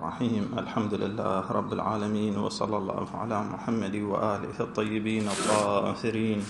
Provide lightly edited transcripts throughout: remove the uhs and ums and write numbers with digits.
الرحيم. الحمد لله رب العالمين، وصلى الله على محمد وآله الطيبين الطاهرين.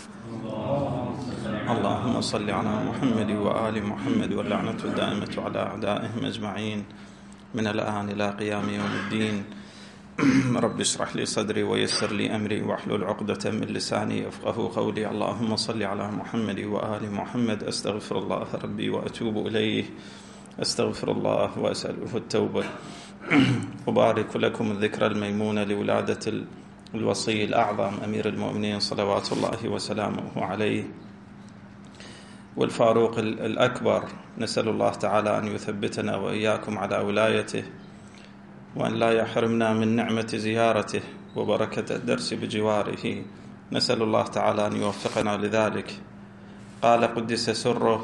اللهم صل على محمد وآل محمد، واللعنة الدائمة على أعدائهم أجمعين من الآن إلى قيام يوم الدين. رب اشرح لي صدري ويسر لي أمري واحلل عقدة من لساني يفقه قولي. اللهم صل على محمد وآل محمد. أستغفر الله ربي وأتوب إليه، أستغفر الله وأسأله التوبة. أبارك لكم الذكرى الميمونة لولادة الوصي الأعظم أمير المؤمنين صلوات الله وسلامه عليه، والفاروق الأكبر. نسأل الله تعالى أن يثبتنا وإياكم على ولايته، وأن لا يحرمنا من نعمة زيارته وبركة الدرس بجواره. نسأل الله تعالى أن يوفقنا لذلك. قال قدس سره: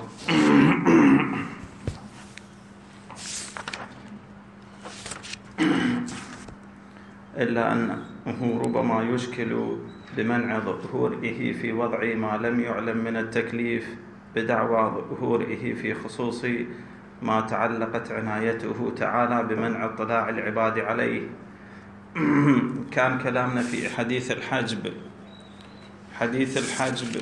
إلا أنه ربما يشكل بمنع ظهوره في وضع ما لم يعلم من التكليف بدعوى ظهوره في خصوص ما تعلقت عنايته تعالى بمنع اطلاع العباد عليه. كان كلامنا في حديث الحجب. حديث الحجب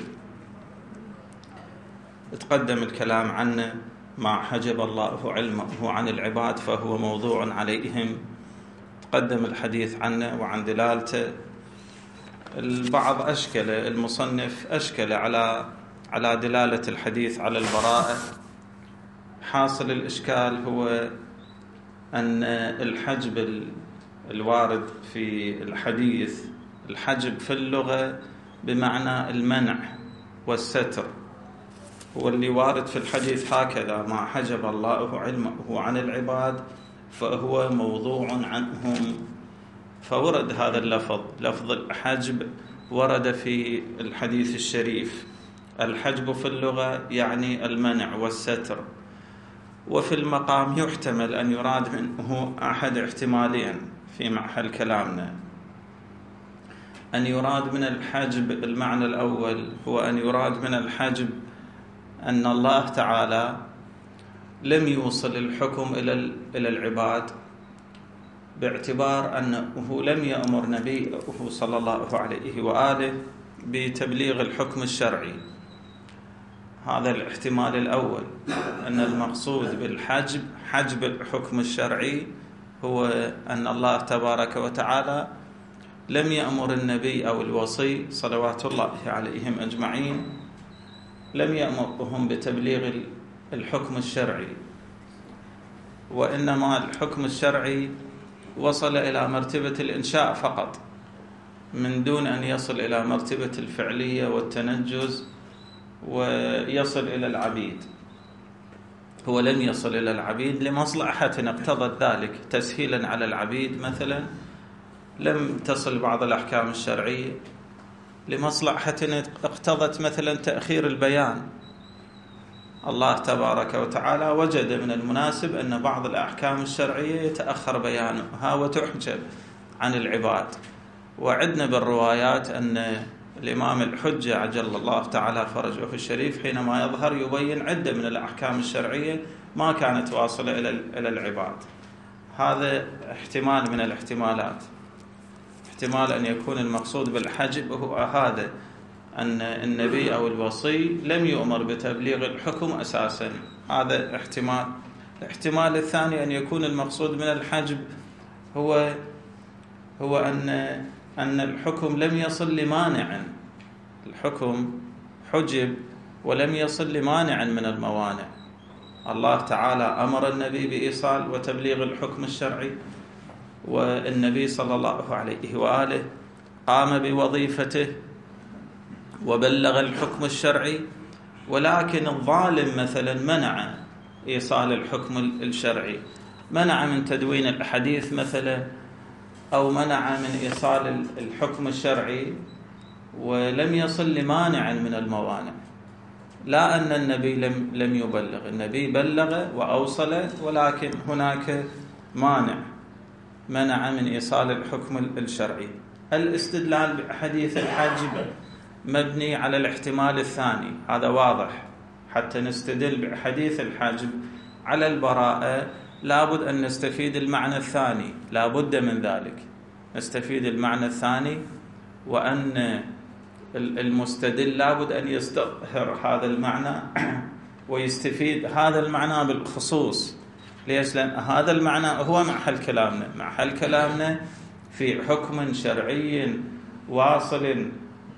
تقدم الكلام عنه، ما حجب الله علمه عن العباد فهو موضوع عليهم. تقدم الحديث عنه وعن دلالته. البعض أشكل، المصنف أشكل على دلالة الحديث على البراءة. حاصل الإشكال هو أن الحجب الوارد في الحديث، الحجب في اللغة بمعنى المنع والستر، هو اللي وارد في الحديث هكذا: ما حجب الله علمه عن العباد فهو موضوع عنهم. فورد هذا اللفظ، لفظ الحجب، ورد في الحديث الشريف. الحجب في اللغة يعني المنع والستر، وفي المقام يحتمل أن يراد منه أحد احتمالين في محل كلامنا. أن يراد من الحجب، المعنى الأول هو أن يراد من الحجب أن الله تعالى لم يوصل الحكم إلى العباد، باعتبار أنه لم يأمر نبيه صلى الله عليه وآله بتبليغ الحكم الشرعي. هذا الاحتمال الأول، أن المقصود بالحجب حجب الحكم الشرعي، هو أن الله تبارك وتعالى لم يأمر النبي أو الوصي صلوات الله عليهم أجمعين، لم يأمرهم بتبليغ الحكم الشرعي، وإنما الحكم الشرعي وصل إلى مرتبة الإنشاء فقط، من دون أن يصل إلى مرتبة الفعلية والتنجز ويصل إلى العبيد. هو لم يصل إلى العبيد لمصلحة اقتضت ذلك، تسهيلا على العبيد مثلا. لم تصل بعض الأحكام الشرعية لمصلحة اقتضت مثلا تأخير البيان. الله تبارك وتعالى وجد من المناسب أن بعض الأحكام الشرعية يتأخر بيانها وتحجب عن العباد. وعدنا بالروايات أن الإمام الحجة عجل الله تعالى فرجه الشريف حينما يظهر يبين عدة من الأحكام الشرعية ما كانت واصلة إلى العباد. هذا احتمال من الاحتمالات، احتمال أن يكون المقصود بالحجب هو هذا، أن النبي أو الوصي لم يؤمر بتبليغ الحكم أساسا. هذا احتمال. الاحتمال الثاني أن يكون المقصود من الحجب هو أن الحكم لم يصل لمانع. الحكم حجب ولم يصل لمانع من الموانع. الله تعالى أمر النبي بإيصال وتبليغ الحكم الشرعي، والنبي صلى الله عليه وآله قام بوظيفته وبلغ الحكم الشرعي، ولكن الظالم مثلا منع إيصال الحكم الشرعي، منع من تدوين الحديث مثلا، أو منع من إيصال الحكم الشرعي ولم يصل لمانع من الموانع. لا أن النبي لم يبلغ، النبي بلغ وأوصل، ولكن هناك مانع منع من إيصال الحكم الشرعي. الاستدلال بحديث الحجب مبني على الاحتمال الثاني، هذا واضح. حتى نستدل بحديث الحجب على البراءة لابد أن نستفيد المعنى الثاني، لابد من ذلك نستفيد المعنى الثاني، وأن المستدل لابد أن يستظهر هذا المعنى ويستفيد هذا المعنى بالخصوص. ليش؟ لأن هذا المعنى هو محل كلامنا في حكم شرعي واصل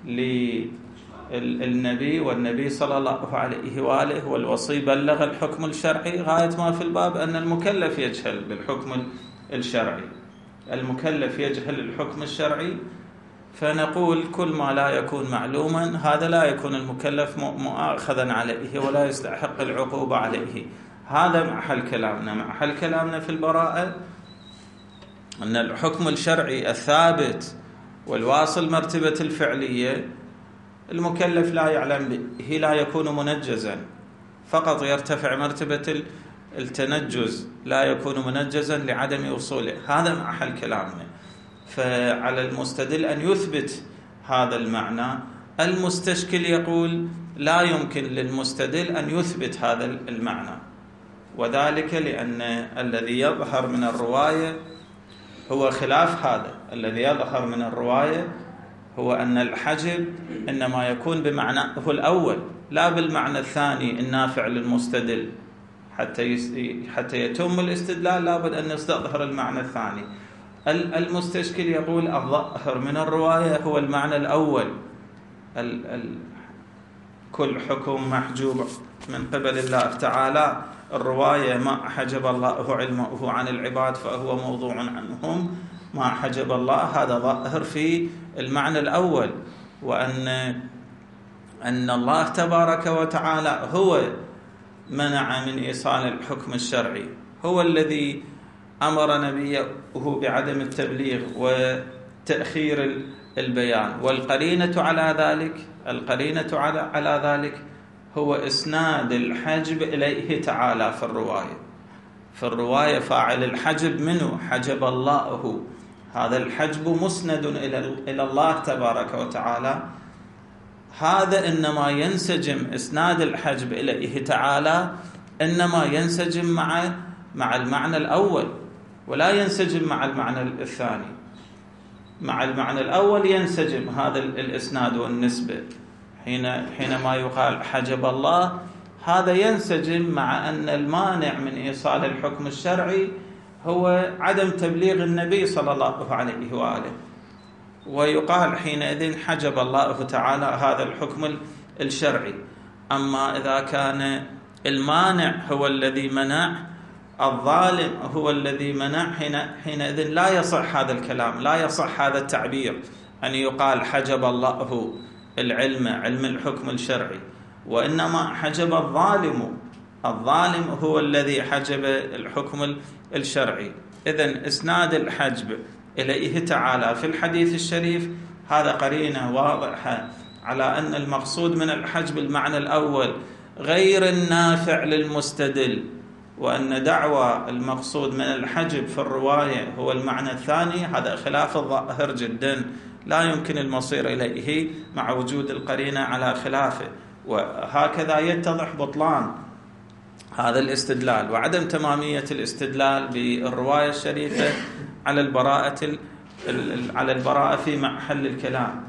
للنبي، والنبي صلى الله عليه وآله والوصي بلغ الحكم الشرعي. غاية ما في الباب أن المكلف يجهل بالحكم الشرعي، المكلف يجهل الحكم الشرعي، فنقول كل ما لا يكون معلوما هذا لا يكون المكلف مؤاخذا عليه ولا يستحق العقوبة عليه. هذا محل كلامنا في البراءة، أن الحكم الشرعي الثابت والواصل مرتبة الفعلية المكلف لا يعلم به، لا يكون منجزا، فقط يرتفع مرتبة التنجز، لا يكون منجزا لعدم وصوله. هذا محل كلامنا. فعلى المستدل أن يثبت هذا المعنى. المستشكل يقول لا يمكن للمستدل أن يثبت هذا المعنى، وذلك لأن الذي يظهر من الرواية هو خلاف هذا. الذي يظهر من الرواية هو أن الحجب إنما يكون بمعناه الأول لا بالمعنى الثاني النافع للمستدل. حتى يتم الاستدلال لابد أن نستظهر المعنى الثاني. المستشكل يقول الظاهر من الرواية هو المعنى الأول، كل حكم محجوب من قبل الله تعالى. الرواية ما حجب الله علمه عن العباد فهو موضوع عنهم، ما حجب الله هذا ظاهر في المعنى الأول، وأن الله تبارك وتعالى هو منع من إيصال الحكم الشرعي، هو الذي أمر نبيه بعدم التبليغ وتأخير البيان. والقرينة على ذلك هو إسناد الحجب إليه تعالى في الرواية فاعل الحجب منه حجب الله، هذا الحجب مسند إلى الله تبارك وتعالى. هذا إنما ينسجم إسناد الحجب إليه تعالى، إنما ينسجم مع المعنى الأول ولا ينسجم مع المعنى الثاني. مع المعنى الأول ينسجم هذا الإسناد والنسبة. حينما يقال حجب الله هذا ينسجم مع أن المانع من إيصال الحكم الشرعي هو عدم تبليغ النبي صلى الله عليه وآله، ويقال حينئذ حجب الله تعالى هذا الحكم الشرعي. أما إذا كان المانع هو الذي منع، الظالم هو الذي منع، حينئذ لا يصح هذا الكلام، لا يصح هذا التعبير أن يقال حجب الله علم الحكم الشرعي، وإنما حجب الظالم هو الذي حجب الحكم الشرعي. إذن إسناد الحجب إليه تعالى في الحديث الشريف هذا قرينة واضحة على أن المقصود من الحجب المعنى الأول غير النافع للمستدل، وأن دعوى المقصود من الحجب في الرواية هو المعنى الثاني. هذا خلاف الظاهر جدا، لا يمكن المصير إليه مع وجود القرينة على خلافه. وهكذا يتضح بطلان هذا الاستدلال وعدم تمامية الاستدلال بالرواية الشريفة على البراءة في محل الكلام.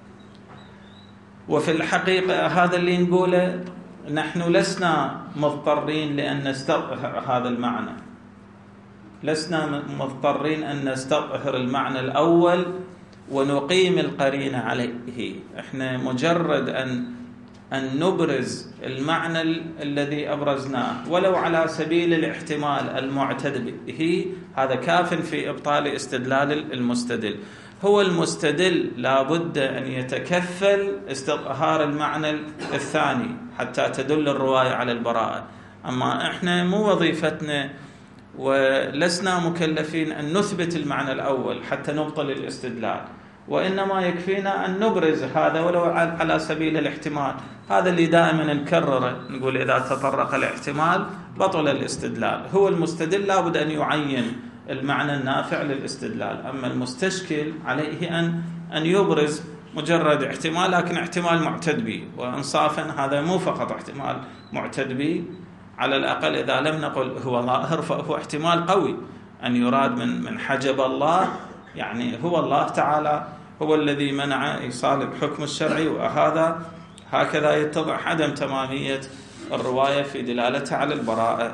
وفي الحقيقة هذا اللي نقوله، نحن لسنا مضطرين لأن نستظهر هذا المعنى، لسنا مضطرين أن نستظهر المعنى الأول ونقيم القرينة عليه. احنا مجرد أن نبرز المعنى الذي أبرزناه ولو على سبيل الاحتمال المعتد به، هذا كاف في إبطال استدلال المستدل. هو المستدل لابد أن يتكفل استظهار المعنى الثاني حتى تدل الرواية على البراءة. أما إحنا مو وظيفتنا ولسنا مكلفين أن نثبت المعنى الأول حتى نبطل الاستدلال، وإنما يكفينا أن نبرز هذا ولو على سبيل الاحتمال. هذا اللي دائما نكرره، نقول إذا تطرق الاحتمال بطل الاستدلال. هو المستدل لابد أن يعين المعنى النافع للاستدلال، أما المستشكل عليه أن يبرز مجرد احتمال، لكن احتمال معتد به. وإنصافا هذا مو فقط احتمال معتد به، على الأقل إذا لم نقل هو ظاهر فهو احتمال قوي أن يراد من حجب الله، يعني هو الله تعالى هو الذي منع إيصال الحكم الشرعي، وهذا هكذا يتضح عدم تمامية الرواية في دلالتها على البراءة.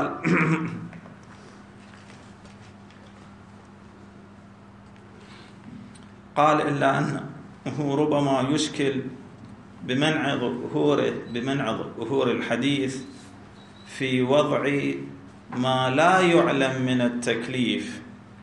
قال إلا أنه ربما يشكل بمنع ظهور الحديث في وضع ما لا يعلم من التكليف،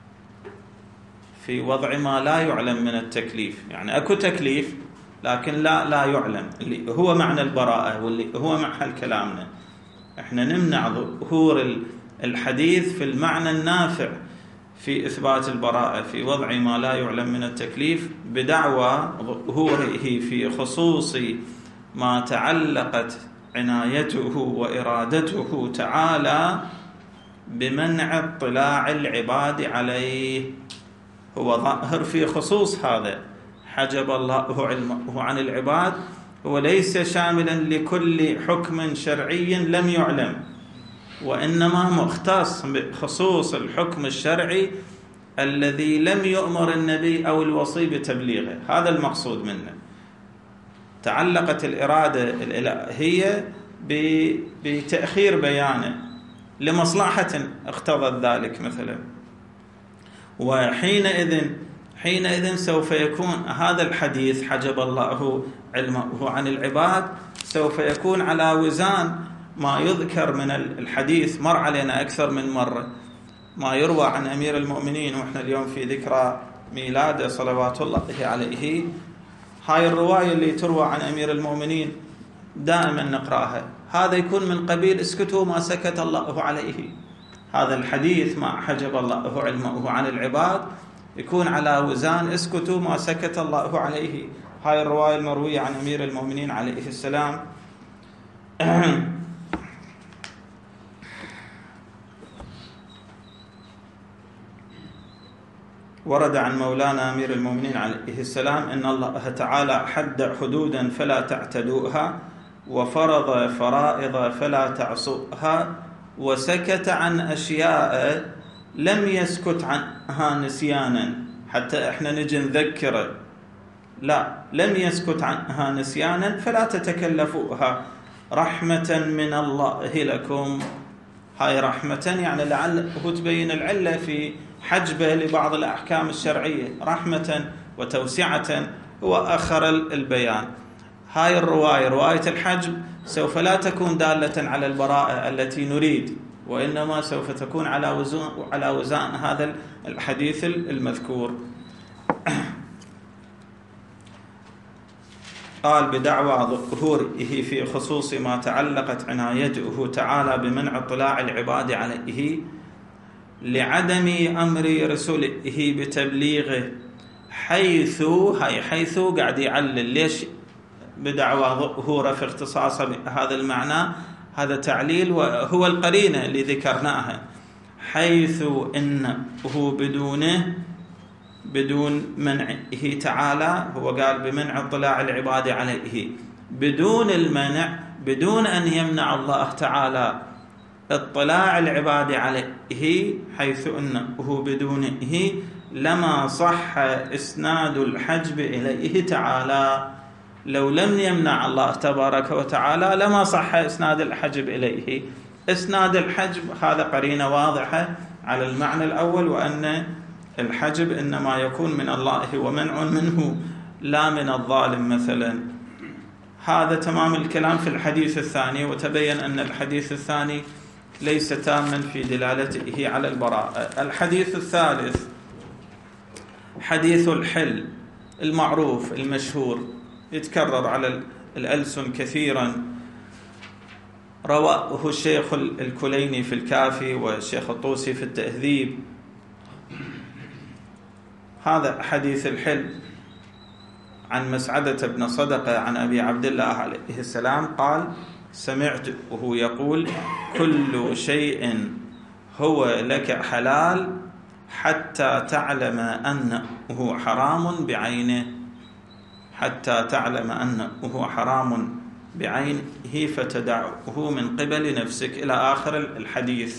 في وضع ما لا يعلم من التكليف، يعني أكو تكليف لكن لا يعلم، اللي هو معنى البراءة واللي هو محل كلامنا. احنا نمنع ظهور الحديث في المعنى النافع في إثبات البراءة في وضع ما لا يعلم من التكليف بدعوى ظهوره في خصوص ما تعلقت عنايته وإرادته تعالى بمنع اطلاع العباد عليه. هو ظاهر في خصوص هذا، حجب الله علمه عن العباد، هو ليس شاملا لكل حكم شرعي لم يعلم، وإنما مختص بخصوص الحكم الشرعي الذي لم يؤمر النبي أو الوصي بتبليغه. هذا المقصود منه. تعلقت الإرادة الإلهية بتأخير بيانه لمصلحة اقتضت ذلك مثلا، وحينئذ سوف يكون هذا الحديث حجب الله علمه عن العباد سوف يكون على وزان ما يذكر من الحديث. مر علينا أكثر من مرة ما يروى عن أمير المؤمنين، وإحنا اليوم في ذكرى ميلاده صلوات الله عليه. هاي الرواية اللي تروى عن أمير المؤمنين دائما نقرأها، هذا يكون من قبيل اسكتوا ما سكت الله عليه. هذا الحديث ما حجب الله علمه عن العباد يكون على وزان اسكتوا ما سكت الله عليه. هاي الرواية المروية عن أمير المؤمنين عليه السلام. ورد عن مولانا أمير المؤمنين عليه السلام إن الله تعالى حد حدودا فلا تعتدوها، وفرض فرائض فلا تعصوها، وسكت عن أشياء لم يسكت عنها نسيانا حتى إحنا نجي نذكره، لا، لم يسكت عنها نسيانا فلا تتكلفوها رحمة من الله لكم. هاي رحمة يعني لعله تبين العلة في حجبه لبعض الأحكام الشرعية، رحمة وتوسعة هو أخر البيان. هاي الرواية، رواية الحجب، سوف لا تكون دالة على البراءة التي نريد، وإنما سوف تكون على وزان هذا الحديث المذكور. قال بدعوى ظهوره في خصوص ما تعلقت عنايته تعالى بمنع اطلاع العباد عليه لعدم أمر رسوله بتبليغه، حيث قاعد يعلل ليش بدعوى ظهوره في اختصاصه بهذا المعنى. هذا تعليل وهو القرينة اللي ذكرناها، حيث إنه بدون منعه تعالى، هو قال بمنع اطلاع العباد عليه، بدون المنع، بدون أن يمنع الله تعالى اطلاع العباد عليه، حيث أنه بدونه لما صح إسناد الحجب إليه تعالى. لو لم يمنع الله تبارك وتعالى لما صح إسناد الحجب إليه. إسناد الحجب هذا قرينة واضحة على المعنى الأول، وأن الحجب إنما يكون من الله ومنع منه لا من الظالم مثلا. هذا تمام الكلام في الحديث الثاني، وتبين أن الحديث الثاني ليس تاما في دلالته على البراءة. الحديث الثالث حديث الحل المعروف المشهور، يتكرر على الألسن كثيرا، رواه الشيخ الكليني في الكافي والشيخ الطوسي في التهذيب. هذا حديث الحل عن مسعدة بن صدقة عن أبي عبد الله عليه السلام قال: سمعته يقول: كل شيء هو لك حلال حتى تعلم أنه حرام بعينه، حتى تعلم أنه حرام بعينه فتدعه من قبل نفسك إلى آخر الحديث.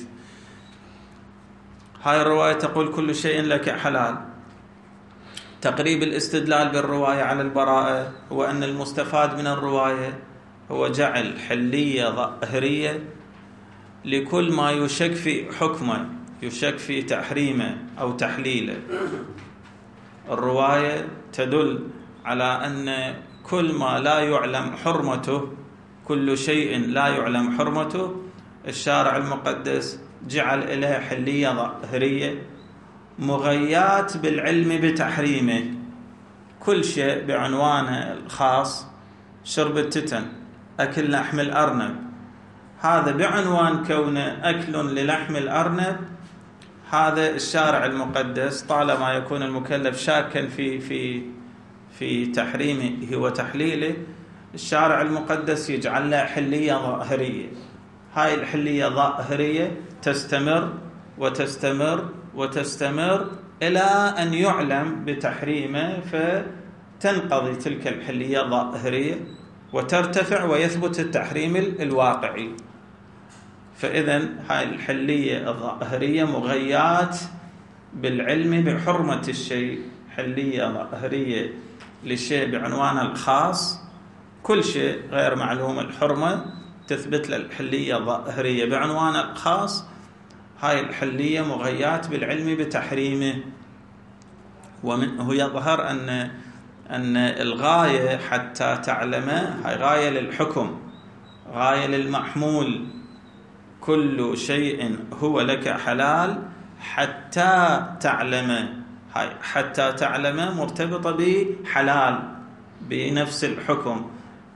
هاي الرواية تقول كل شيء لك حلال. تقريب الاستدلال بالرواية على البراءة هو أن المستفاد من الرواية هو جعل حلية ظاهرية لكل ما يشك في حكمه، يشك في تحريمه أو تحليله. الرواية تدل على أن كل ما لا يعلم حرمته، كل شيء لا يعلم حرمته، الشارع المقدس جعل إليه حلية ظاهرية مغيات بالعلم بتحريمه. كل شيء بعنوانه الخاص، شرب التتن، أكل لحم الأرنب، هذا بعنوان كونه أكل للحم الأرنب، هذا الشارع المقدس طالما يكون المكلف شاكا في تحريمه وتحليله، الشارع المقدس يجعل له حلية ظاهرية. هاي الحلية الظاهرية تستمر وتستمر وتستمر إلى أن يعلم بتحريمه، فتنقضي تلك الحلية الظاهرية وترتفع ويثبت التحريم الواقعي. فإذا هاي الحلية الظاهرية مغيات بالعلم بحرمة الشيء، حلية ظاهرية للشيء بعنوانه الخاص، كل شيء غير معلوم الحرمة تثبت له الحلية الظاهرية بعنوانه الخاص. هاي الحلية مغيات بالعلم بتحريمه. ومنه يظهر أن الغاية حتى تعلمه هاي غاية للحكم، غاية للمحمول. كل شيء هو لك حلال حتى تعلمه. هاي حتى تعلمه مرتبطة بحلال، بنفس الحكم،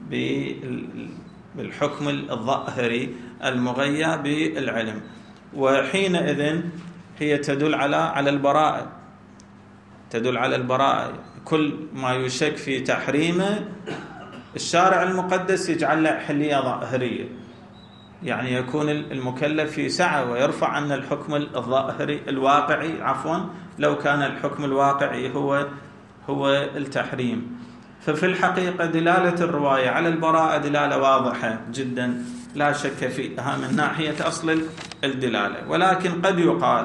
بالحكم الظاهري المغيى بالعلم. وحينئذ هي تدل على البراءة، تدل على البراءة. كل ما يشك في تحريمه الشارع المقدس يجعل له حلية ظاهرية، يعني يكون المكلف في سعة ويرفع عن الحكم الظاهري الواقعي، لو كان الحكم الواقعي هو التحريم. ففي الحقيقة دلالة الرواية على البراءة دلالة واضحة جدا لا شك فيها من ناحية أصل الدلالة. ولكن قد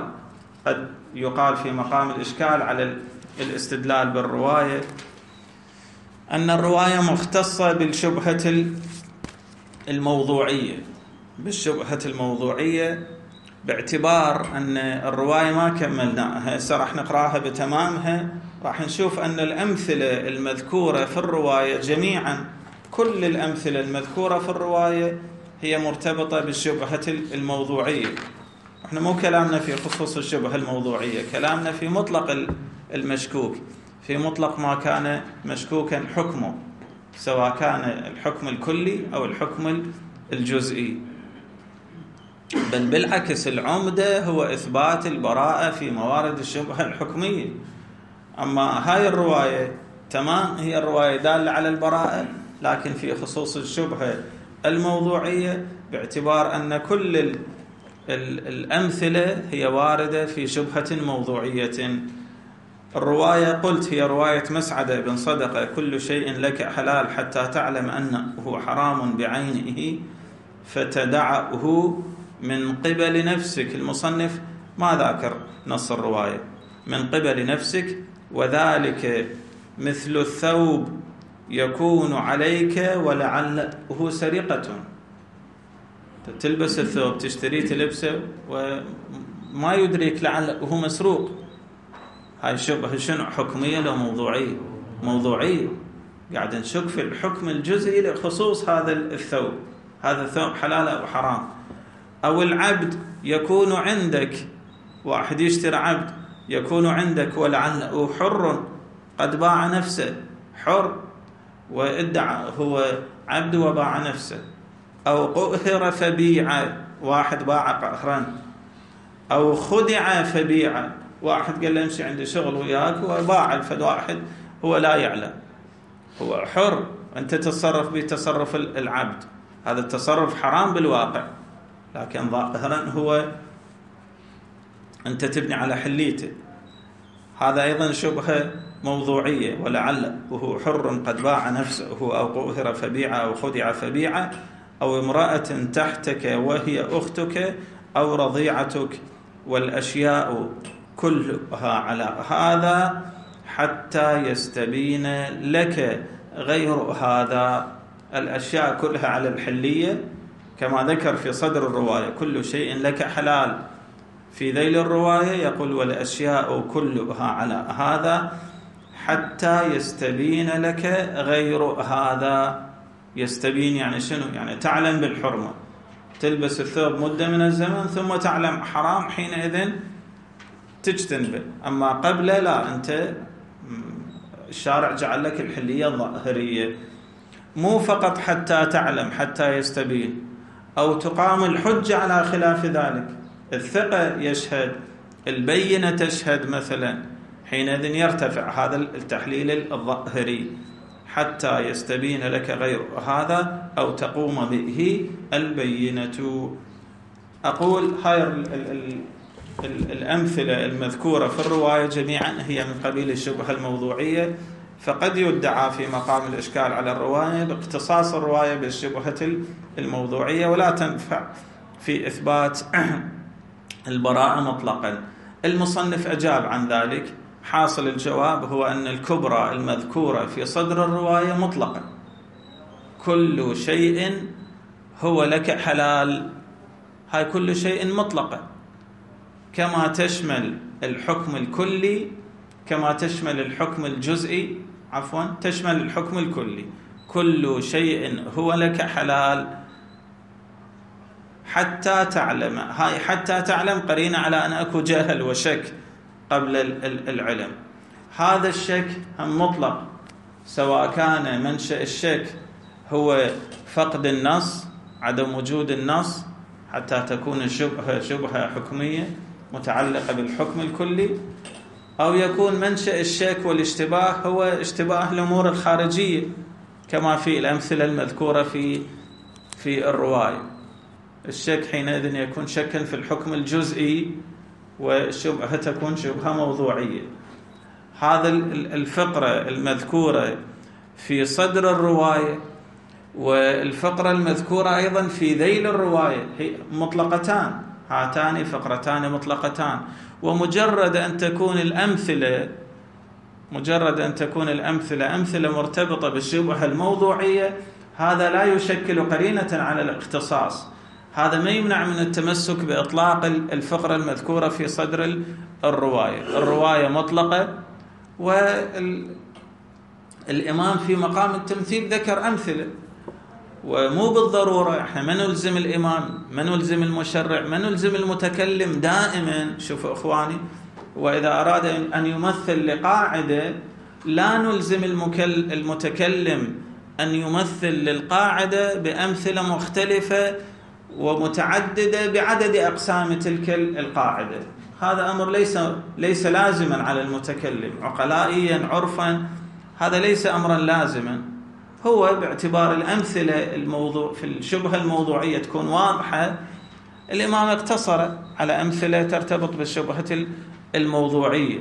يقال في مقام الإشكال على الاستدلال بالرواية أن الرواية مختصة بالشبهة الموضوعية، بالشبهة الموضوعية، باعتبار أن الرواية ما كملناها، هسه راح نقراها بتمامها، راح نشوف أن الأمثلة المذكورة في الرواية جميعا، كل الأمثلة المذكورة في الرواية هي مرتبطة بالشبهة الموضوعية. احنا مو كلامنا في خصوص الشبهة الموضوعية، كلامنا في مطلق المشكوك، في مطلق ما كان مشكوكا حكمه، سواء كان الحكم الكلي أو الحكم الجزئي. بل بالعكس العمدة هو إثبات البراءة في موارد الشبهة الحكمية. أما هاي الرواية تمام هي الرواية دالة على البراءة، لكن في خصوص الشبهة الموضوعية باعتبار أن كل الأمثلة هي واردة في شبهة موضوعية. الرواية قلت هي رواية مسعدة بن صدقة: كل شيء لك حلال حتى تعلم أنه حرام بعينه فتدعه من قبل نفسك. المصنف ما ذاكر نص الرواية، من قبل نفسك، وذلك مثل الثوب يكون عليك ولعله سرقة. تلبس الثوب، تشتري تلبسه وما يدريك لعله مسروق. هاي شبهة شنو؟ حكمية لو موضوعية؟ موضوعية. قاعد نشك في الحكم الجزئي لخصوص هذا الثوب، هذا الثوب حلال أو حرام. أو العبد يكون عندك، واحد يشتري عبد يكون عندك ولعله حر قد باع نفسه، حر وادعى هو عبد وباع نفسه. أو قهر فبيع، واحد باع قهرا. أو خدع فبيع، واحد قال له امشي عندي شغل وياك وباع الفد واحد هو لا يعلم، هو حر، أنت تتصرف بتصرف العبد، هذا التصرف حرام بالواقع، لكن ظاهرا هو أنت تبني على حليته. هذا أيضا شبهة موضوعية. ولعل وهو حر قد باع نفسه أو قهر فبيع أو خدع فبيع، أو امرأة تحتك وهي أختك أو رضيعتك، والأشياء كلها على هذا حتى يستبين لك غير هذا. الأشياء كلها على الحلية كما ذكر في صدر الرواية، كل شيء لك حلال. في ذيل الرواية يقول والأشياء كلها على هذا حتى يستبين لك غير هذا. يستبين يعني شنو؟ يعني تعلم بالحرمة، تلبس الثوب مدة من الزمن ثم تعلم حرام، حينئذ تجتنبه. أما قبل لا، أنت الشارع جعل لك الحلية الظاهرية. مو فقط حتى تعلم، حتى يستبين، أو تقام الحجة على خلاف ذلك. الثقة يشهد، البينة تشهد مثلا، حينئذ يرتفع هذا التحليل الظاهري حتى يستبين لك غير هذا أو تقوم به البينة. أقول هاي الأمثلة المذكورة في الرواية جميعا هي من قبيل الشبهة الموضوعية، فقد يدعى في مقام الإشكال على الرواية باختصاص الرواية بالشبهة الموضوعية، ولا تنفع في إثبات البراءة مطلقا. المصنف أجاب عن ذلك. حاصل الجواب هو أن الكبرى المذكورة في صدر الرواية مطلقا، كل شيء هو لك حلال. هاي كل شيء مطلقا، كما تشمل الحكم الكلي، كما تشمل الحكم الجزئي، عفوا تشمل الحكم الكلي. كل شيء هو لك حلال حتى تعلم. هاي حتى تعلم قرينة على أن أكو جهل وشك قبل العلم. هذا الشك هم مطلق، سواء كان منشأ الشك هو فقد النص، عدم وجود النص، حتى تكون الشبهة شبهة حكمية متعلقة بالحكم الكلي، أو يكون منشأ الشك والاشتباه هو اشتباه الأمور الخارجية كما في الأمثلة المذكورة في الرواية. الشك حينئذ يكون شكا في الحكم الجزئي، والشبهة تكون شبهة موضوعية. هذا الفقرة المذكورة في صدر الرواية والفقرة المذكورة أيضا في ذيل الرواية هي مطلقتان، هاتان فقرتان مطلقتان. ومجرد أن تكون الأمثلة أمثلة مرتبطة بالشبهة الموضوعية، هذا لا يشكل قرينة على الاختصاص. هذا ما يمنع من التمسك بإطلاق الفقرة المذكورة في صدر الرواية. الرواية مطلقة، والإمام في مقام التمثيل ذكر أمثلة، ومو بالضرورة احنا ما نلزم الإمام، ما نلزم المشرع، ما نلزم المتكلم دائما. شوفوا إخواني، وإذا أراد أن يمثل لقاعدة لا نلزم المتكلم أن يمثل للقاعدة بأمثلة مختلفة ومتعددة بعدد أقسام تلك القاعدة. هذا أمر ليس لازما على المتكلم عقلائيا عرفا، هذا ليس أمرا لازما. هو باعتبار الأمثلة الموضوع في الشبهة الموضوعية تكون واضحة، الإمام اقتصر على أمثلة ترتبط بالشبهة الموضوعية.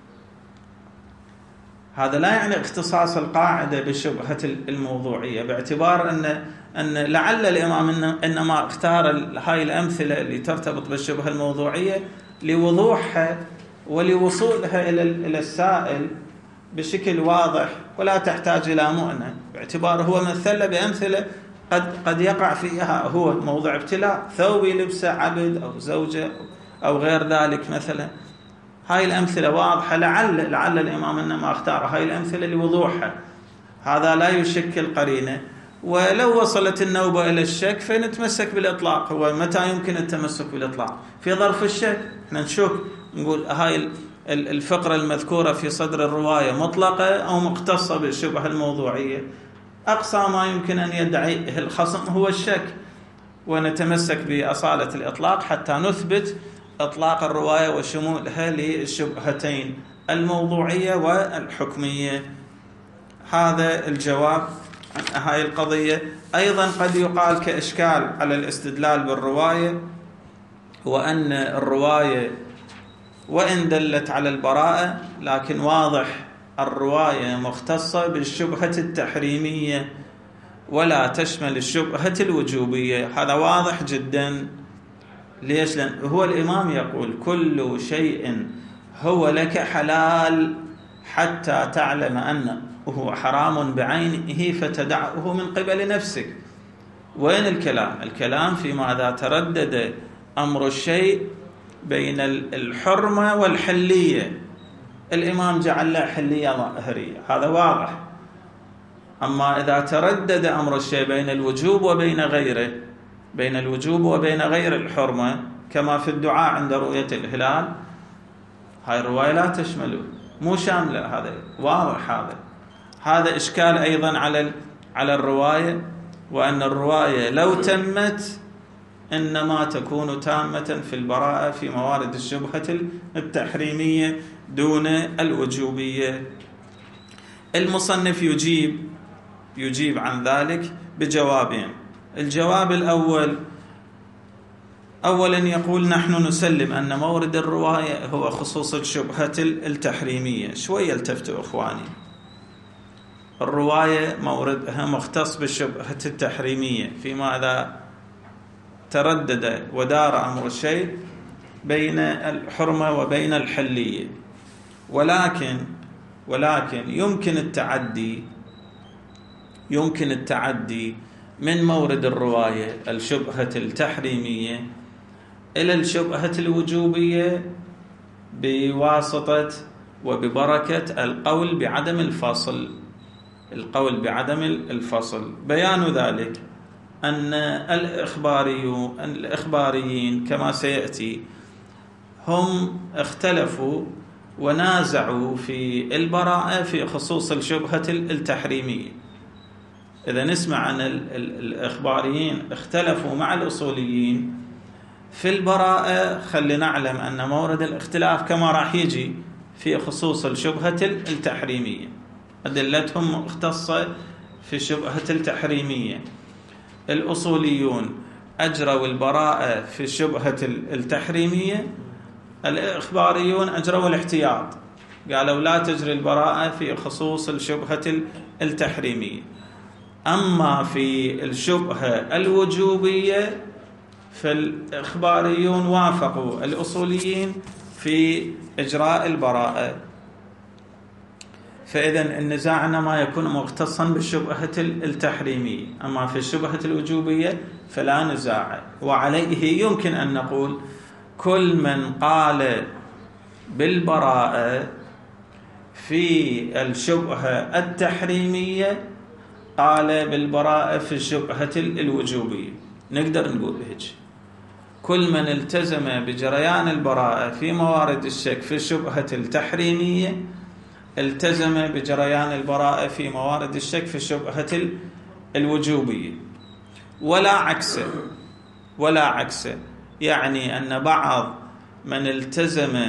هذا لا يعني اختصاص القاعدة بالشبهة الموضوعية، باعتبار أن لعل الإمام إنما اختار هاي الأمثلة اللي ترتبط بالشبهة الموضوعية لوضوحها ولوصولها إلى السائل بشكل واضح ولا تحتاج إلى مؤنة، باعتبار هو مثل بأمثلة قد يقع فيها هو موضع ابتلاء، ثوب لبسه عبد أو زوجة أو غير ذلك مثلا. هاي الأمثلة واضحة، لعل الإمام إنما اختار هاي الأمثلة لوضوحها، هذا لا يشكل قرينة. ولو وصلت النوبة إلى الشك فنتمسك بالإطلاق. هو متى يمكن التمسك بالإطلاق؟ في ظرف الشك. احنا نشك نقول هاي الفقرة المذكورة في صدر الرواية مطلقة أو مختصة بالشبهة الموضوعية. أقصى ما يمكن أن يدعيه الخصم هو الشك، ونتمسك بأصالة الإطلاق حتى نثبت إطلاق الرواية وشمولها للشبهتين الموضوعية والحكمية. هذا الجواب عن هاي القضية. أيضا قد يقال كإشكال على الاستدلال بالرواية، وأن الرواية وإن دلت على البراءة لكن واضح الرواية مختصة بالشبهة التحريمية ولا تشمل الشبهة الوجوبية. هذا واضح جدا. ليش؟ لأن هو الإمام يقول كل شيء هو لك حلال حتى تعلم أنه حرام بعينه فتدعه من قبل نفسك. وين الكلام؟ الكلام في ماذا تردد أمر الشيء بين الحرمة والحلية. الإمام جعل له حلية ظاهرية، هذا واضح. أما إذا تردد أمر الشيء بين الوجوب وبين غيره، بين الوجوب وبين غير الحرمة، كما في الدعاء عند رؤية الهلال، هاي الرواية لا تشمله، مو شاملة. هذا واضح. هذا إشكال أيضا على الرواية، وأن الرواية لو تمت إنما تكون تامة في البراءة في موارد الشبهة التحريمية دون الوجوبية. المصنف يجيب عن ذلك بجوابين. الجواب الأول، أولا يقول نحن نسلم أن مورد الرواية هو خصوص الشبهة التحريمية. شوية التفتوا إخواني، الرواية موردها مختص بالشبهة التحريمية فيما إذا تردد ودار أمر الشيء بين الحرمة وبين الحلية. ولكن يمكن التعدي من مورد الرواية الشبهة التحريمية إلى الشبهة الوجوبية بواسطة وببركة القول بعدم الفصل. بيان ذلك أن الإخباريين كما سيأتي هم اختلفوا ونازعوا في البراءة في خصوص الشبهة التحريمية. إذا نسمع عن الإخباريين اختلفوا مع الأصوليين في البراءة، خلي نعلم أن مورد الاختلاف كما راح يجي في خصوص الشبهة التحريمية، أدلتهم مختصة في الشبهة التحريمية. الأصوليون أجروا البراءة في الشبهة التحريمية، الإخباريون أجروا الاحتياط، قالوا لا تجري البراءة في خصوص الشبهة التحريمية. أما في الشبهة الوجوبية فالإخباريون وافقوا الأصوليين في إجراء البراءة. فإذا النزاع إنما يكون مختصا بالشبهة التحريمية، أما في الشبهة الوجوبية فلا نزاع. وعليه يمكن أن نقول كل من قال بالبراءة في الشبهة التحريمية قال بالبراءة في الشبهة الوجوبية. نقدر نقول هيك، كل من التزم بجريان البراءة في موارد الشك في الشبهة التحريمية التزم بجريان البراءة في موارد الشك في الشبهة الوجوبية، ولا عكسه. يعني أن بعض من التزم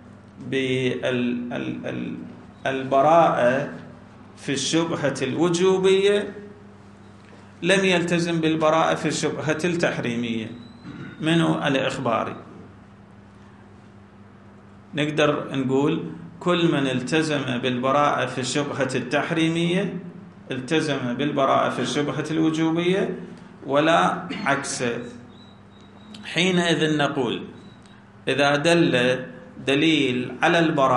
بالبراءة في الشبهة الوجوبية لم يلتزم بالبراءة في الشبهة التحريمية. منه الإخباري. نقدر نقول كل من التزم بالبراءة في الشبهة التحريمية التزم بالبراءة في الشبهة الوجوبية ولا عكسه. حينئذ نقول إذا دل دليل على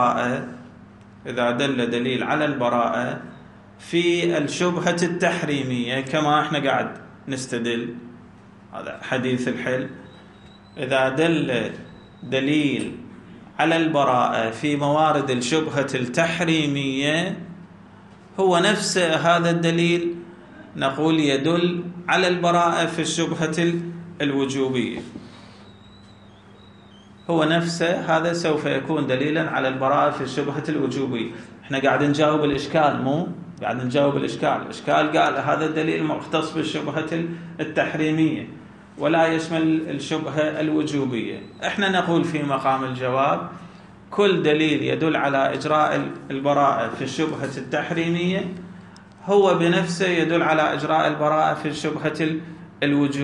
البراءة في الشبهة التحريمية كما احنا قاعد نستدل، هذا حديث الحل، إذا دل دليل على البراءة في موارد الشبهة التحريمية هو نفس هذا الدليل نقول يدل على البراءة في الشبهة الوجوبية، هو نفسه هذا سوف يكون دليلا على البراءة في الشبهة الوجوبية. احنا قاعد نجاوب الإشكال، مو قاعد نجاوب الإشكال قال هذا الدليل مختص بالشبهة التحريمية ولا يشمل الشبهة الوجوبية. احنا نقول في مقام الجواب كل دليل يدل على إجراء البراءة في الشبهة التحريمية هو بنفسه يدل على إجراء البراءة في الشبهة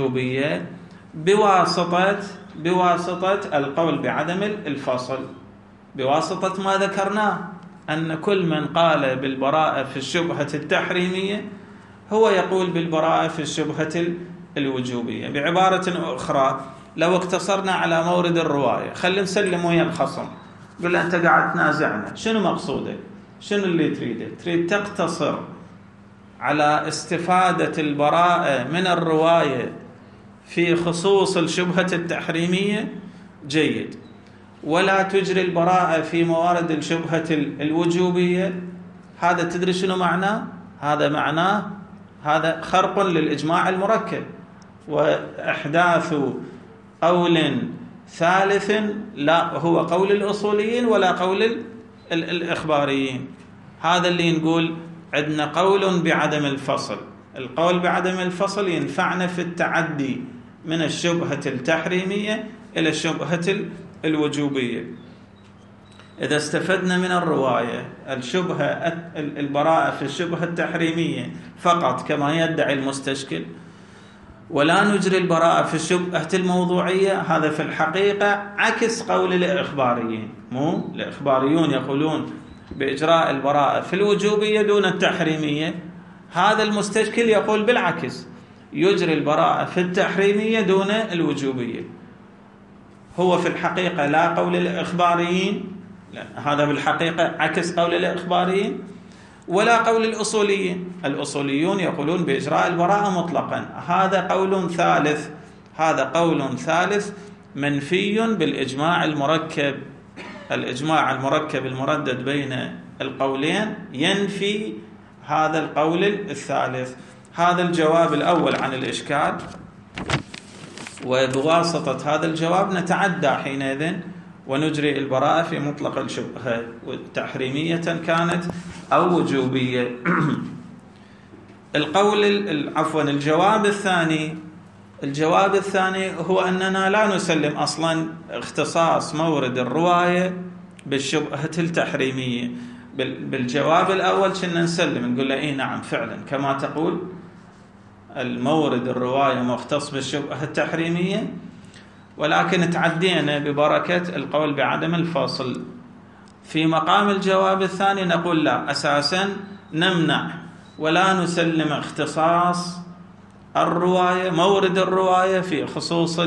الوجوبية بواسطة القول بعدم الفصل. بواسطة ما ذكرناه أن كل من قال بالبراءة في الشبهة التحريمية هو يقول بالبراءة في الشبهة الوجوبية. بعبارة أخرى، لو اقتصرنا على مورد الرواية، خلينا نسلم ويا الخصم، قل أنت قاعد تنازعنا، شنو مقصودك؟ شنو اللي تريده؟ تريد تقتصر على استفادة البراءة من الرواية في خصوص الشبهة التحريمية، جيد، ولا تجري البراءة في موارد الشبهة الوجوبية، هذا تدري شنو معناه؟ هذا معناه هذا خرق للإجماع المركب، وإحداث قول ثالث لا هو قول الأصوليين ولا قول الإخباريين. هذا اللي نقول عندنا قول بعدم الفصل. القول بعدم الفصل ينفعنا في التعدي من الشبهة التحريمية إلى الشبهة الوجوبية. إذا استفدنا من الرواية الشبهة البراءة في الشبهة التحريمية فقط كما يدعي المستشكل، ولا نجري البراءة في الشبهة الموضوعية، هذا في الحقيقة عكس قول الإخباريين. مو الإخباريون يقولون بإجراء البراءة في الوجوبية دون التحريمية، هذا المستشكل يقول بالعكس، يجري البراءة في التحريمية دون الوجوبية. هو في الحقيقة لا قول الإخباريين، لا، هذا بالحقيقة عكس قول الإخباريين، ولا قول الأصوليين. الأصوليون يقولون بإجراء البراءة مطلقا. هذا قول ثالث، هذا قول ثالث منفي بالإجماع المركب. الإجماع المركب المردد بين القولين ينفي هذا القول الثالث. هذا الجواب الأول عن الإشكال، وبواسطة هذا الجواب نتعدى حينئذ ونجري البراءة في مطلق الشبهة تحريمية كانت أو وجوبية. الجواب الثاني هو أننا لا نسلم أصلا اختصاص مورد الرواية بالشبهة التحريمية. بالجواب الأول كنا نسلم، نقول له إيه نعم فعلا كما تقول المورد الرواية مختص بالشبهة التحريمية، ولكن تعدينا ببركة القول بعدم الفصل. في مقام الجواب الثاني نقول لا، أساسا نمنع ولا نسلم اختصاص الرواية مورد الرواية في خصوص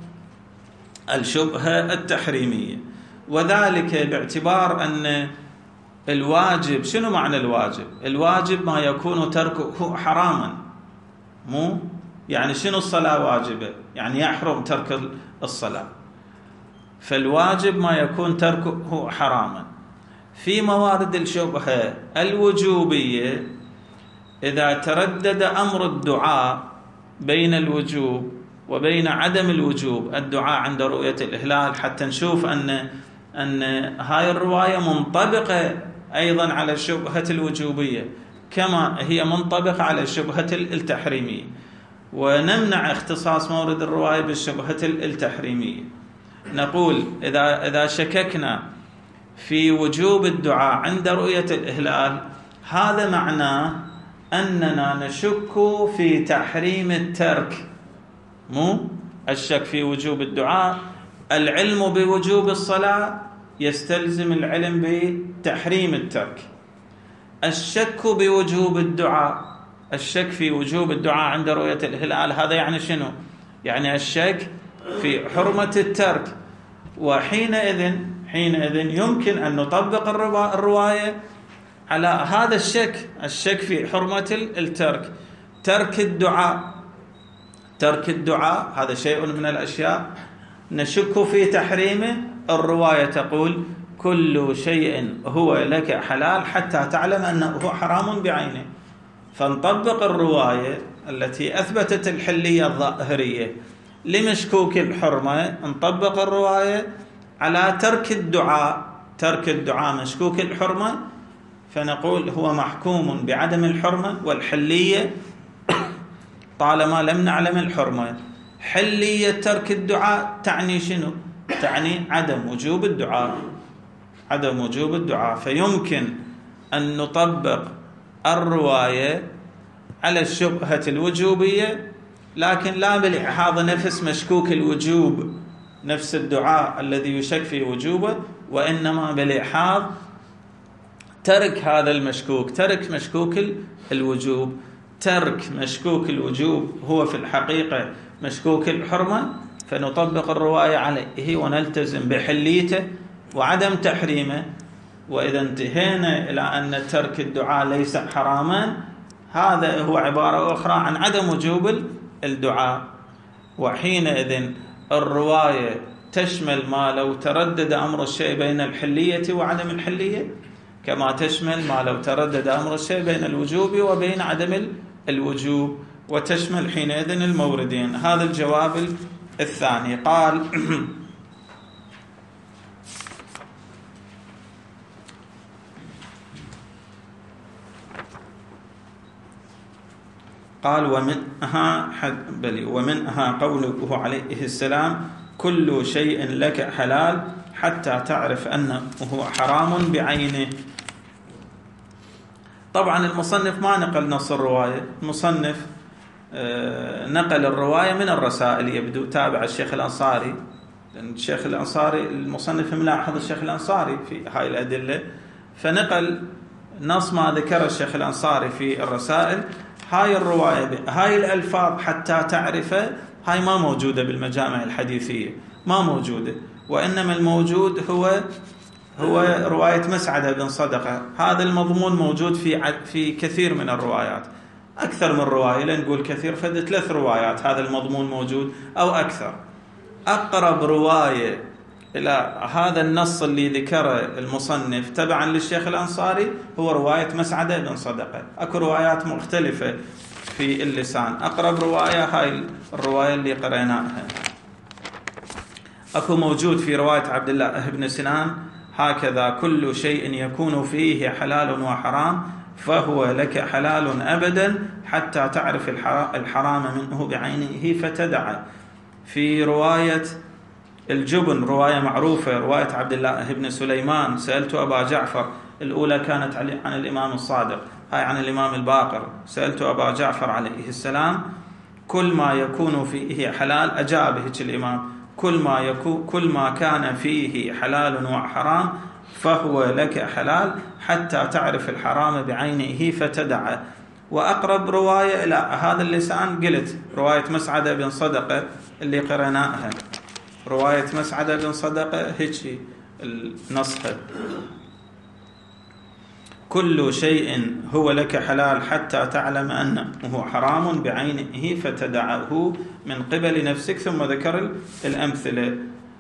الشبهة التحريمية، وذلك باعتبار أن الواجب، شنو معنى الواجب؟ الواجب ما يكون تركه حراما. مو يعني شنو الصلاة واجبة؟ يعني يحرم ترك الصلاة. فالواجب ما يكون تركه حراما. في موارد الشبهة الوجوبية إذا تردد أمر الدعاء بين الوجوب وبين عدم الوجوب، الدعاء عند رؤية الهلال، حتى نشوف أن هاي الرواية منطبقة أيضا على الشبهة الوجوبية كما هي منطبقة على الشبهة التحريمية، ونمنع اختصاص مورد الرواية بالشبهة التحريمية. نقول إذا شككنا في وجوب الدعاء عند رؤية الهلال، هذا معناه أننا نشك في تحريم الترك. مو الشك في وجوب الدعاء، العلم بوجوب الصلاة يستلزم العلم بتحريم الترك. الشك بوجوب الدعاء، الشك في وجوب الدعاء عند رؤية الهلال، هذا يعني شنو؟ يعني الشك في حرمة الترك. وحينئذ يمكن أن نطبق الرواية على هذا الشك في حرمة الترك. ترك الدعاء هذا شيء من الأشياء نشك في تحريمه. الرواية تقول كل شيء هو لك حلال حتى تعلم أنه حرام بعينه. فنطبق الرواية التي أثبتت الحلية الظاهرية لمشكوك الحرمة، نطبق الرواية على ترك الدعاء مشكوك الحرمة، فنقول هو محكوم بعدم الحرمة والحلية طالما لم نعلم الحرمة. حلية ترك الدعاء تعني شنو؟ تعني عدم وجوب الدعاء. فيمكن أن نطبق الرواية على الشبهة الوجوبية، لكن لا بالإحاضة نفس مشكوك الوجوب، نفس الدعاء الذي يشك في وجوبه، وإنما بلحاظ ترك هذا المشكوك، ترك مشكوك الوجوب. ترك مشكوك الوجوب هو في الحقيقة مشكوك الحرمة، فنطبق الرواية عليه ونلتزم بحليته وعدم تحريمه. وإذا انتهينا إلى أن ترك الدعاء ليس حراما، هذا هو عبارة أخرى عن عدم وجوب الدعاء. وحينئذ الرواية تشمل ما لو تردد أمر الشيء بين الحلية وعدم الحلية، كما تشمل ما لو تردد أمر الشيء بين الوجوب وبين عدم الوجوب، وتشمل حينئذ الموردين. هذا الجواب الثاني. قال ومنها قوله عليه السلام: كل شيء لك حلال حتى تعرف أنه حرام بعينه. طبعا المصنف ما نقل نص الرواية، المصنف نقل الرواية من الرسائل، يبدو تابع الشيخ الأنصاري، لأن الشيخ الأنصاري المصنف ملاحظ الشيخ الأنصاري في هاي الأدلة، فنقل نص ما ذكر الشيخ الأنصاري في الرسائل. هاي الرواية هاي الألفاظ حتى تعرف، هاي ما موجودة بالمجامع الحديثية، ما موجودة، وإنما الموجود هو رواية مسعدة بن صدقة. هذا المضمون موجود في كثير من الروايات، أكثر من رواية، لنقول كثير، 3 روايات هذا المضمون موجود أو أكثر. أقرب رواية إلى هذا النص اللي ذكره المصنف تبعا للشيخ الأنصاري هو رواية مسعدة بن صدقة. أكو روايات مختلفة في اللسان، أقرب رواية هاي الرواية اللي قرأناها. أكو موجود في رواية عبد الله بن سنان هكذا: كل شيء يكون فيه حلال وحرام فهو لك حلال أبدا حتى تعرف الحرام منه بعينه فتدع. في رواية الجبن، رواية معروفة، رواية عبد الله بن سليمان: سألت أبا جعفر، الأولى كانت عن الإمام الصادق، هاي عن الإمام الباقر. سألت أبا جعفر عليه السلام: كل ما يكون فيه حلال، أجاب به الإمام: كل ما كان فيه حلال وحرام فهو لك حلال حتى تعرف الحرام بعينه فتدع. وأقرب رواية إلى هذا اللسان قلت رواية مسعدة بن صدقة اللي قرأناها، رواية مسعدة بن صدقة هيك النصها: كل شيء هو لك حلال حتى تعلم أنه حرام بعينه فتدعه من قبل نفسك. ثم ذكر الأمثلة.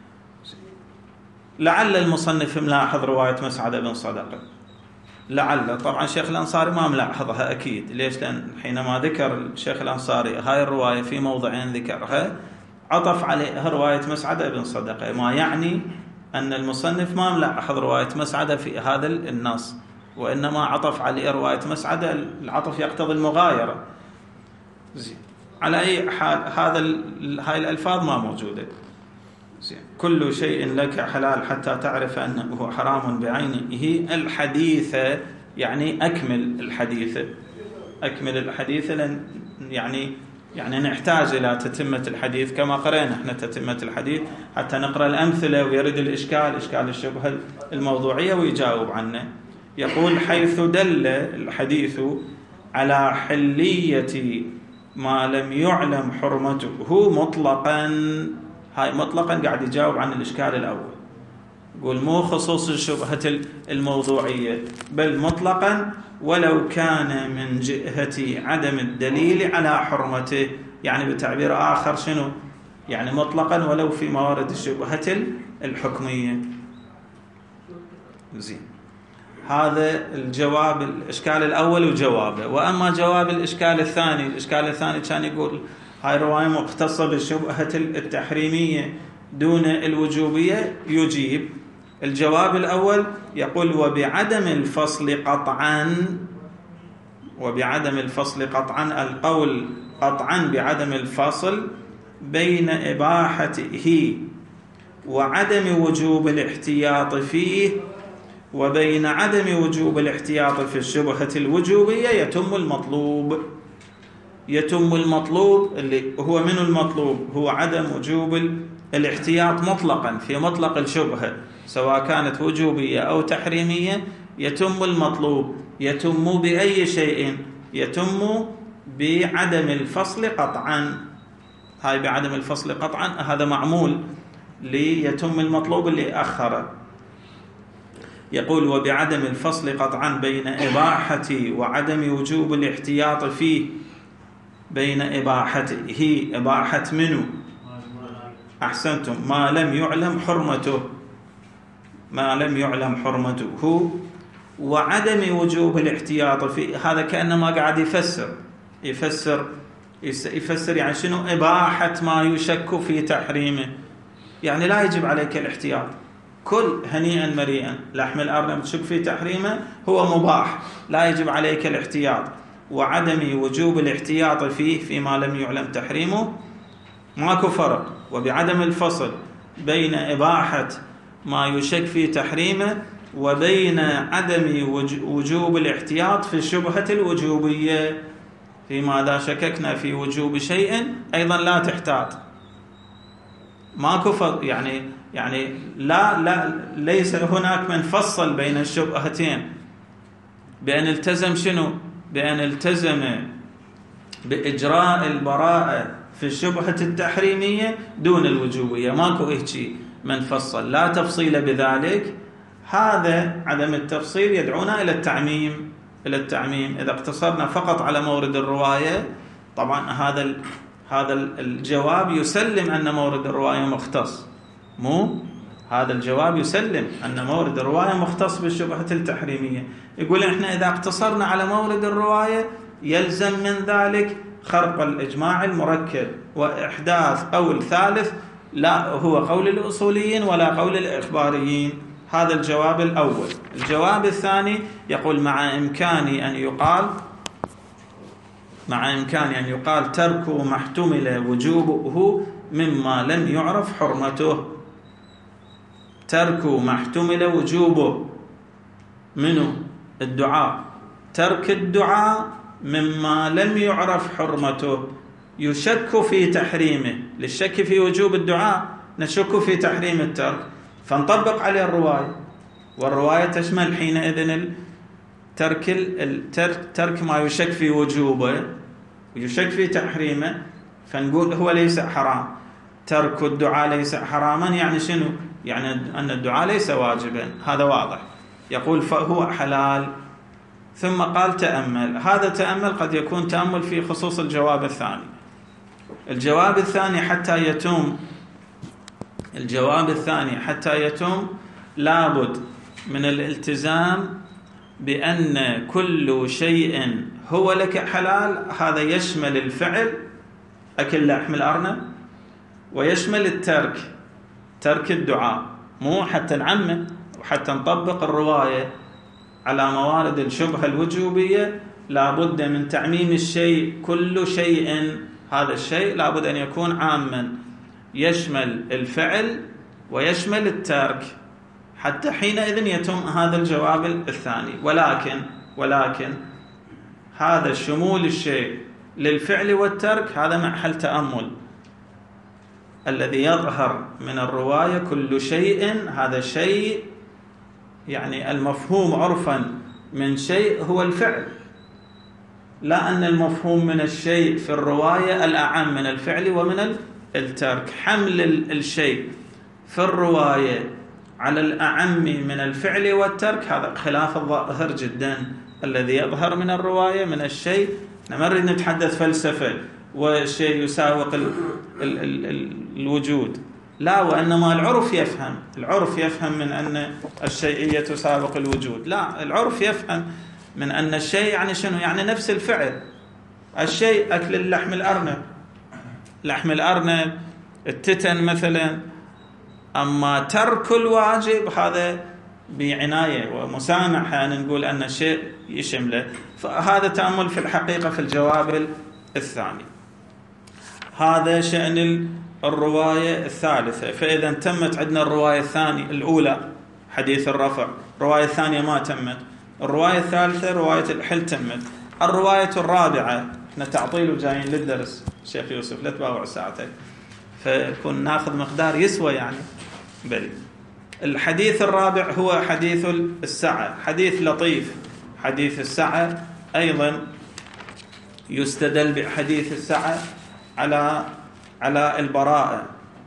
لعل المصنف ملاحظ رواية مسعدة بن صدقة، لعل. طبعا الشيخ الأنصاري ما ملاحظها أكيد. ليش؟ لأن حينما ذكر الشيخ الأنصاري هاي الرواية في موضعين ذكرها، عطف عليها رواية مسعدة بن صدقة، ما يعني أن المصنف ما ملاحظ رواية مسعدة في هذا النص، وإنما عطف عليه رواية مسعدة. العطف يقتضي المغايرة. زين. على أي حال هاي الألفاظ ما موجودة. زين. كل شيء لك حلال حتى تعرف أنه حرام بعينه. الحديثة يعني أكمل الحديثة، أكمل الحديثة، لأن يعني نحتاج إلى تتمة الحديث كما قرأنا احنا تتمة الحديث حتى نقرأ الأمثلة ويرد إشكال الشبهة الموضوعية ويجاوب عنه. يقول: حيث دل الحديث على حلية ما لم يعلم حرمته مطلقا. هاي مطلقا قاعد يجاوب عن الإشكال الأول، يقول مو خصوص الشبهة الموضوعية، بل مطلقا ولو كان من جهة عدم الدليل على حرمته. يعني بتعبير آخر شنو؟ يعني مطلقا ولو في موارد الشبهة الحكمية. زين. هذا الجواب الإشكال الأول وجوابه. وأما جواب الإشكال الثاني كان يقول هاي رواية مختصة بالشبهة التحريمية دون الوجوبية. يجيب الجواب الأول، يقول: وبعدم الفصل قطعا، القول قطعا بعدم الفصل بين إباحته وعدم وجوب الاحتياط فيه وبين عدم وجوب الاحتياط في الشبهة الوجوبية يتم المطلوب اللي هو من المطلوب هو عدم وجوب الاحتياط مطلقا في مطلق الشبهة، سواء كانت وجوبية أو تحريمية يتم المطلوب. يتم بأي شيء؟ يتم بعدم الفصل قطعا. هاي بعدم الفصل قطعا هذا معمول ليتم المطلوب اللي أخره. يقول وبعدم الفصل قطعا بين إباحة وعدم وجوب الاحتياط فيه. بين إباحته، إباحة منه؟ أحسنتم، ما لم يعلم حرمته، ما لم يعلم حرمته، وعدم وجوب الاحتياط فيه. هذا كأنما قاعد يفسر يعني شنو؟ إباحة ما يشك في تحريمه، يعني لا يجب عليك الاحتياط. كل هنيئا مريئا، لحم الأرنب تشك في تحريمه هو مباح، لا يجب عليك الاحتياط. وعدم وجوب الاحتياط فيه فيما لم يعلم تحريمه ماكو فرق. وبعدم الفصل بين إباحة ما يشك في تحريمه وبين عدم وجوب الاحتياط في الشبهة الوجوبية. فيما إذا شككنا في وجوب شيء أيضا لا تحتاط، ماكو فرق. يعني لا ليس هناك من فصل بين الشبهتين بأن التزم شنو؟ بأن التزم بإجراء البراءة في الشبهة التحريمية دون الوجوبية، ماكو هيك من فصل، لا تفصيل بذلك. هذا عدم التفصيل يدعونا إلى التعميم. إذا اقتصرنا فقط على مورد الرواية، طبعا هذا الجواب يسلم أن مورد الرواية مختص، هذا الجواب يسلم أن مورد الرواية مختص بالشبهة التحريمية. يقول إحنا إذا اقتصرنا على مورد الرواية يلزم من ذلك خرق الإجماع المركب وإحداث قول ثالث لا هو قول الأصوليين ولا قول الإخباريين. هذا الجواب الأول. الجواب الثاني يقول مع إمكان أن يقال ترك ما احتمل وجوبه مما لم يعرف حرمته. ترك ما احتمل وجوبه منه الدعاء، ترك الدعاء مما لم يعرف حرمته، يشك في تحريمه. للشك في وجوب الدعاء نشك في تحريم الترك، فنطبق عليه الرواية، والرواية تشمل حينئذ ترك ما يشك في وجوبه ويشك في تحريمه، فنقول هو ليس حرام. ترك الدعاء ليس حراما، يعني شنو؟ يعني أن الدعاء ليس واجبا، هذا واضح. يقول فهو حلال. ثم قال تأمل. هذا تأمل قد يكون تأمل في خصوص الجواب الثاني. الجواب الثاني حتى يتم لابد من الالتزام بأن كل شيء هو لك حلال. هذا يشمل الفعل أكل لحم الأرنب، ويشمل ترك الدعاء، مو حتى نعمم وحتى نطبق الرواية على موارد الشبهة الوجوبية. لابد من تعميم الشيء، كل شيء، هذا الشيء لابد أن يكون عاما، يشمل الفعل ويشمل الترك، حتى حينئذ يتم هذا الجواب الثاني. ولكن هذا شمول الشيء للفعل والترك هذا محل تأمل. الذي يظهر من الرواية كل شيء، هذا شيء يعني المفهوم عرفا من شيء هو الفعل، لا أن المفهوم من الشيء في الرواية الأعم من الفعل ومن الترك. حمل الشيء في الرواية على الأعم من الفعل والترك هذا خلاف الظاهر جدا. الذي يظهر من الرواية من الشيء، نمر نتحدث فلسفة والشيء يساوق الوجود، لا، وإنما العرف يفهم من أن الشيئية تساوق الوجود. لا، العرف يفهم من أن الشيء يعني شنو؟ يعني نفس الفعل. الشيء أكل لحم الأرنب، التتن مثلا. أما ترك الواجب هذا بعناية ومسامحة نقول أن الشيء يشمله. فهذا تأمل في الحقيقة في الجواب الثاني. هذا شأن الرواية الثالثة. فإذا تمت عندنا الرواية الثانية الأولى حديث الرفع، الرواية الثانية ما تمت، الرواية الثالثة رواية الحل تمت. الرواية الرابعة، احنا تعطيل جايين للدرس الشيخ يوسف، لا تباوع ساعتك، فكون ناخذ مقدار يسوى يعني بلي. الحديث الرابع هو حديث السعة، حديث لطيف. حديث السعة أيضا يستدل بحديث السعة على البراءة.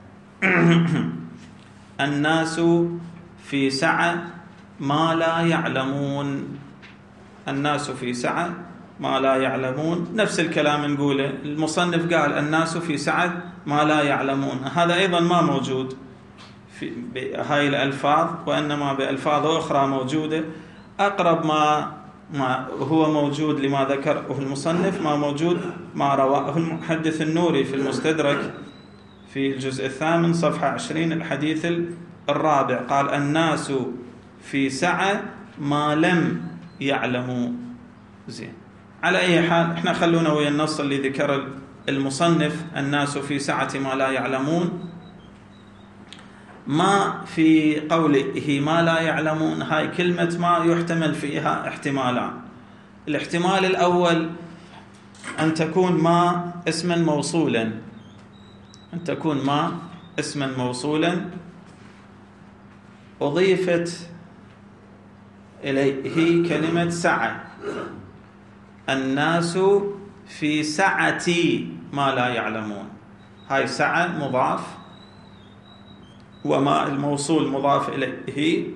الناس في سعة ما لا يعلمون. الناس في سعة ما لا يعلمون، نفس الكلام نقوله. المصنف قال الناس في سعة ما لا يعلمون، هذا أيضا ما موجود في هاي الألفاظ، وإنما بألفاظ أخرى موجودة. أقرب ما هو موجود لما ذكره المصنف ما موجود ما رواه المحدث النوري في المستدرك في الجزء 8 صفحة 20 الحديث الرابع، قال الناس في سعة ما لم يعلموا. زين، على أي حال احنا خلونا ويا النص اللي ذكر المصنف، الناس في سعة ما لا يعلمون. ما في قوله ما لا يعلمون، هاي كلمة ما يحتمل فيها احتمالان. الاحتمال الأول أن تكون ما اسما موصولا، أن تكون ما اسما موصولا أضيفت إليه كلمة سعة. الناس في سعة ما لا يعلمون، هاي سعة مضاف وما الموصول مضاف إليه،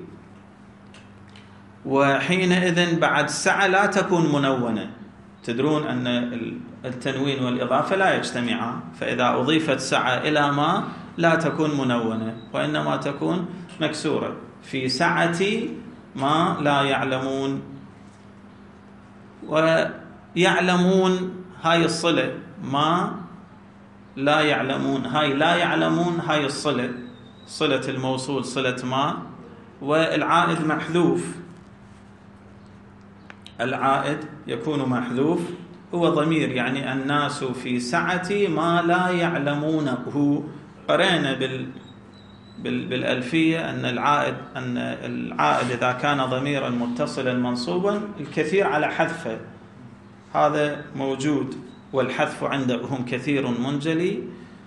وحينئذ بعد سعة لا تكون منونة. تدرون أن التنوين والإضافة لا يجتمعان، فإذا أضيفت سعة إلى ما لا تكون منونة وإنما تكون مكسورة. في سعة ما لا يعلمون. ويعلمون هاي الصلة، ما لا يعلمون، هاي لا يعلمون هاي الصلة، صلة الموصول صلة ما، والعائد محذوف. العائد يكون محذوف، هو ضمير، يعني الناس في سعة ما لا يعلمونه. قرأنا بالألفية أن العائد إذا كان ضميرا متصلا منصوبا الكثير على حذفه، هذا موجود، والحذف عندهم كثير منجلي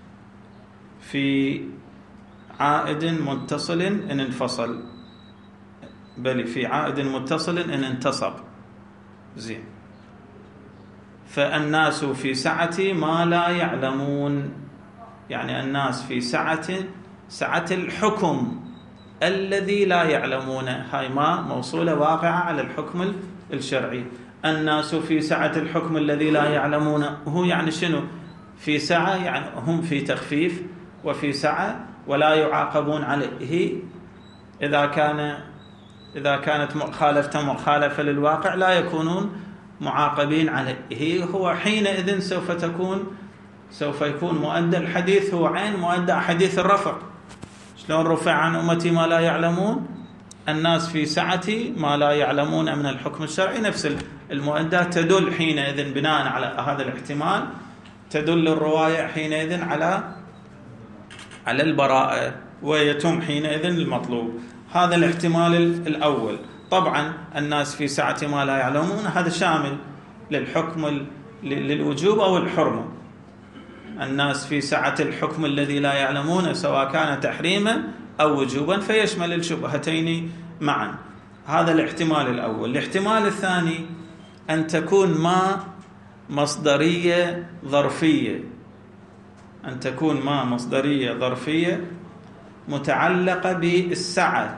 في عائد متصل إن انفصل، بل في عائد متصل إن انتصب. زين، فالناس في سعة ما لا يعلمون، يعني الناس في سعة الحكم الذي لا يعلمونه. هاي ما موصولة واقعة على الحكم الشرعي. الناس في سعة الحكم الذي لا يعلمونه، هو يعني شنو؟ في سعة يعني هم في تخفيف وفي سعة ولا يعاقبون عليه. إذا كانت مخالفة للواقع لا يكونون معاقبين عليه. هو حينئذ سوف يكون مؤدى الحديث هو عين مؤدى حديث الرفع. شلون رفع عن أمتي ما لا يعلمون؟ الناس في سعة ما لا يعلمون من الحكم الشرعي، نفس المؤدى. تدل حينئذ بناء على هذا الاحتمال، تدل الرواية حينئذ على البراءة، ويتم حينئذ المطلوب. هذا الاحتمال الأول. طبعا الناس في سعة ما لا يعلمون هذا شامل للحكم للوجوب أو الحرمة. الناس في سعة الحكم الذي لا يعلمون سواء كان تحريما أو وجوبا، فيشمل الشبهتين معا. هذا الاحتمال الأول. الاحتمال الثاني أن تكون ما مصدرية ظرفية، أن تكون ما مصدرية ظرفية متعلقة بالسعة.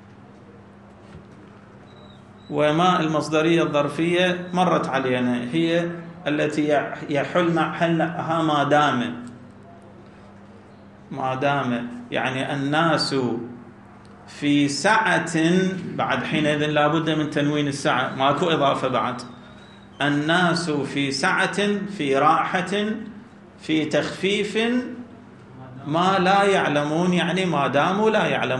وما المصدرية الظرفية مرت علينا، هي التي يحل محلها ما دام يعني الناس في سعة، بعد حينئذ لا بد من تنوين السعة، ماكو إضافة بعد. الناس في سعة، في راحة، في تخفيف، ما لا يعلمون، يعني ما داموا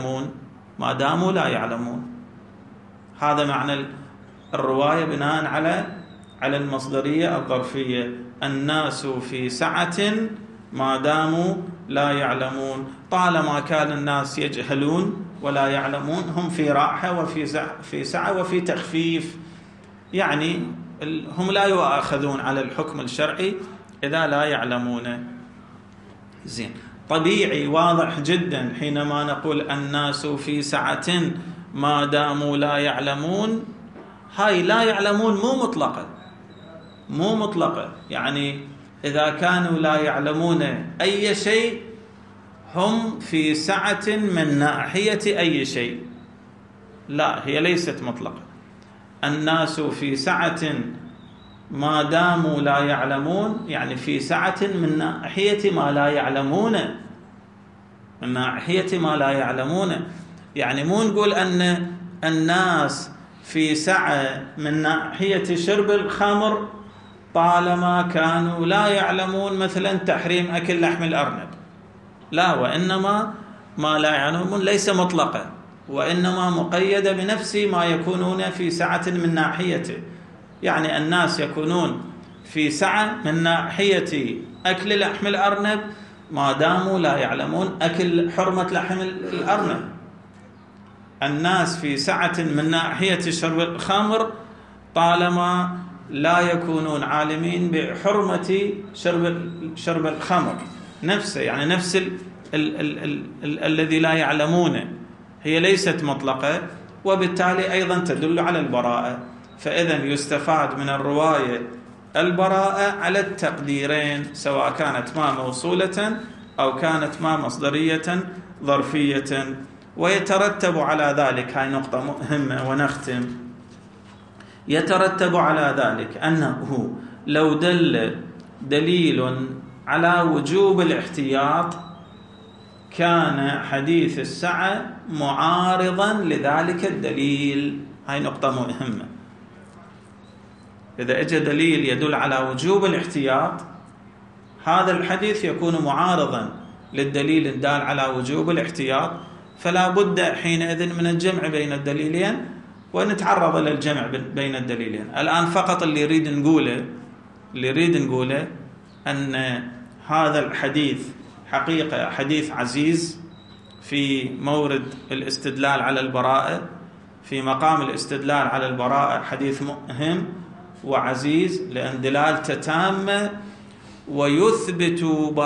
لا يعلمون. هذا معنى الرواية بناء على المصدرية الظرفية. الناس في سعة ما داموا لا يعلمون. طالما كان الناس يجهلون ولا يعلمون، هم في راحة وفي سعة وفي تخفيف، يعني هم لا يؤاخذون على الحكم الشرعي إذا لا يعلمون. زين، طبيعي واضح جدا حينما نقول الناس في سعة ما داموا لا يعلمون. هاي لا يعلمون مو مطلقة، يعني إذا كانوا لا يعلمون أي شيء هم في سعة من ناحية أي شيء، لا، هي ليست مطلقة. الناس في سعة ما داموا لا يعلمون، يعني في سعة من ناحية ما لا يعلمون، من ناحية ما لا يعلمون. يعني مو نقول أن الناس في سعة من ناحية شرب الخمر طالما كانوا لا يعلمون مثلا تحريم أكل لحم الأرنب، لا، وإنما ما لا يعلمون ليس مطلقا، وإنما مقيدة بنفس ما يكونون في سعة من ناحيته. يعني الناس يكونون في سعة من ناحية أكل لحم الأرنب ما داموا لا يعلمون أكل حرمة لحم الأرنب. الناس في سعة من ناحية شرب الخمر طالما لا يكونون عالمين بحرمة شرب الخمر نفسه، يعني نفس الذي لا يعلمونه. هي ليست مطلقة، وبالتالي أيضا تدل على البراءة. فإذا يستفاد من الرواية البراءة على التقديرين، سواء كانت ما موصولة أو كانت ما مصدرية ظرفية. ويترتب على ذلك، هاي نقطة مهمة ونختم، يترتب على ذلك أنه لو دل دليل على وجوب الاحتياط كان حديث السعة معارضا لذلك الدليل. هاي نقطة مهمة. إذا اجى دليل يدل على وجوب الاحتياط، هذا الحديث يكون معارضا للدليل الدال على وجوب الاحتياط، فلا بد حينئذ من الجمع بين الدليلين، ونتعرض إلى الجمع بين الدليلين. الآن فقط اللي يريد نقوله أن هذا الحديث حقيقة حديث عزيز في مورد الاستدلال على البراءة، في مقام الاستدلال على البراءة حديث مهم وعزيز، لأن دلالته تامة، ويثبت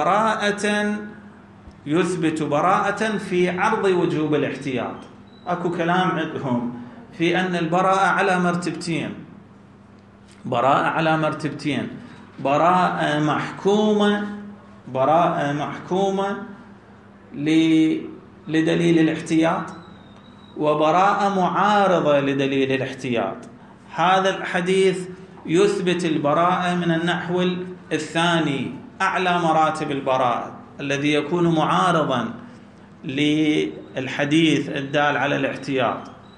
براءة في عرض وجوب الاحتياط. أكو كلام عندهم في أن البراءة على مرتبتين، براءة محكومة لدليل الاحتياط، وبراءة معارضة لدليل الاحتياط. هذا الحديث يثبت البراءة من النحو الثاني، أعلى مراتب البراءة، الذي يكون معارضا للحديث الدال على الاحتياط.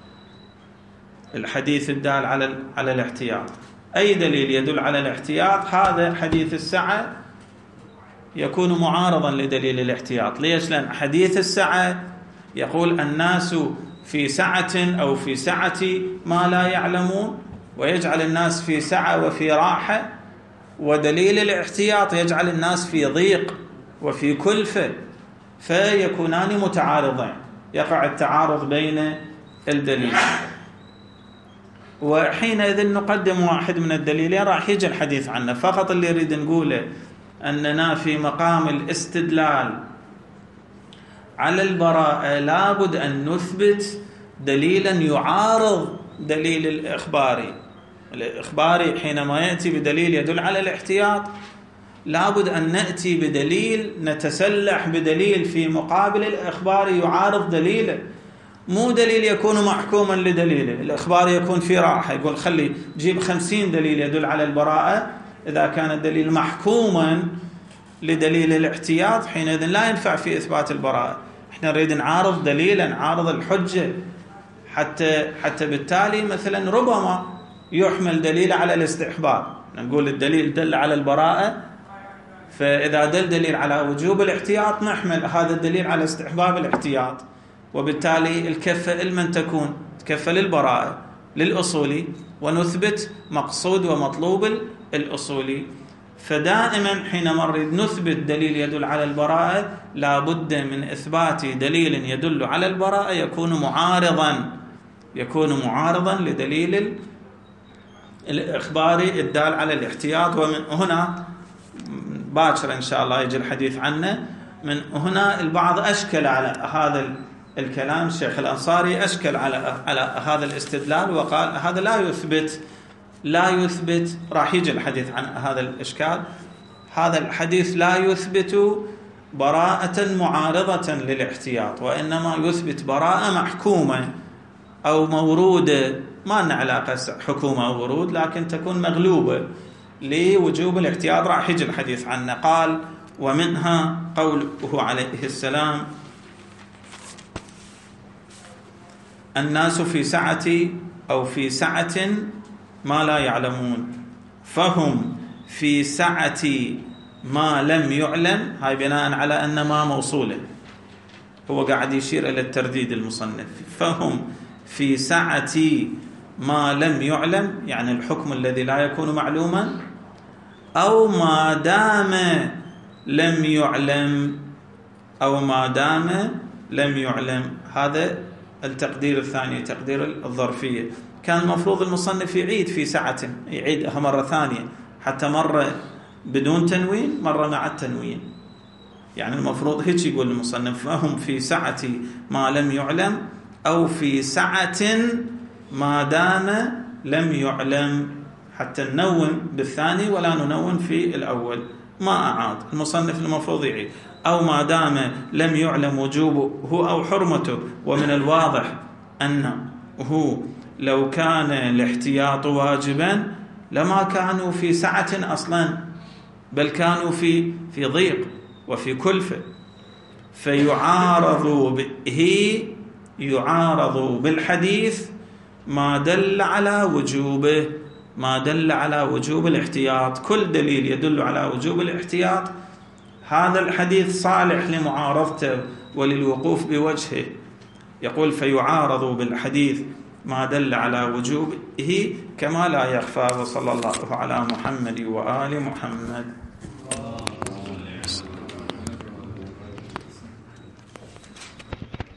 الحديث الدال على الاحتياط، أي دليل يدل على الاحتياط، هذا حديث السعة يكون معارضا لدليل الاحتياط. ليش؟ لأن حديث السعة يقول الناس في سعة أو في سعة ما لا يعلمون، ويجعل الناس في سعة وفي راحة، ودليل الاحتياط يجعل الناس في ضيق وفي كلفة، فيكونان متعارضين، يقع التعارض بين الدليل. وحينئذ نقدم واحد من الدليلين راح يجي الحديث عنه. فقط اللي يريد نقوله أننا في مقام الاستدلال على البراءة لابد أن نثبت دليلا يعارض دليل الإخباري حينما يأتي بدليل يدل على الاحتياط لابد أن نأتي بدليل، نتسلح بدليل في مقابل الإخباري يعارض دليله. مو دليل يكون محكوما لدليله، الإخباري يكون في راحة، يقول خلي جيب 50 دليل يدل على البراءة. إذا كان الدليل محكوما لدليل الاحتياط حينئذ لا ينفع في إثبات البراءة. احنا نريد نعارض دليلا، نعارض الحجة، حتى بالتالي مثلا ربما يحمل دليل على الاستحباب. نقول الدليل دل على البراءة، فإذا دليل على وجوب الاحتياط نحمل هذا الدليل على استحباب الاحتياط، وبالتالي الكفة لمن تكون؟ تكفى للبراءة للأصولي، ونثبت مقصود ومطلوب الأصولي. فدائما حينما نريد نثبت دليل يدل على البراءة لا بد من إثبات دليل يدل على البراءة يكون معارضا لدليل الإخباري الدال على الاحتياط. ومن هنا باكر إن شاء الله يجي الحديث عنه، من هنا البعض أشكل على هذا الكلام. الشيخ الأنصاري أشكل على هذا الاستدلال وقال هذا لا يثبت راح يجي الحديث عن هذا الإشكال. هذا الحديث لا يثبت براءة معارضة للاحتياط، وإنما يثبت براءة محكومة أو مورودة، ما لنا علاقة حكومة أو ورود، لكن تكون مغلوبة لوجوب الاحتياط. راح يجي الحديث عنه. قال ومنها قوله عليه السلام الناس في سعة أو في سعة ما لا يعلمون، فهم في سعة ما لم يعلم. هاي بناء على أن ما موصولة، هو قاعد يشير إلى الترديد المصنف. فهم في سعة ما لم يعلم، يعني الحكم الذي لا يكون معلوما، أو ما دام لم يعلم، أو ما دام لم يعلم. هذا التقدير الثاني، تقدير الظرفية. كان المفروض المصنف يعيد في سعة، يعيدها مرة ثانية، حتى مرة بدون تنوين مرة مع التنوين. يعني المفروض هيك يقول المصنف فهم في سعة ما لم يعلم أو في سعة ما دام لم يعلم، حتى ننون بالثاني ولا ننون في الأول. ما أعاد المصنف، المفروض يعيد أو ما دام لم يعلم وجوبه أو حرمته. ومن الواضح أنه لو كان الاحتياط واجبا لما كانوا في سعة أصلا، بل كانوا في ضيق وفي كلفة. فيعارض به، يعارض بالحديث ما دل على وجوبه، ما دل على وجوب الاحتياط. كل دليل يدل على وجوب الاحتياط هذا الحديث صالح لمعارضته وللوقوف بوجهه. يقول فيعارض بالحديث ما دل على وجوبه كما لا يخفى. وصلى الله على محمد وآل محمد.